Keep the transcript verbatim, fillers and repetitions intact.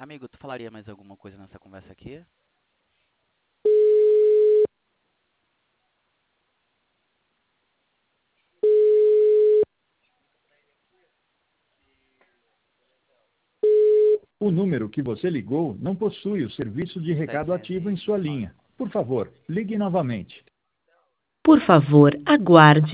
Amigo, tu falaria mais alguma coisa nessa conversa aqui? O número que você ligou não possui o serviço de recado ativo em sua linha. Por favor, ligue novamente. Por favor, aguarde.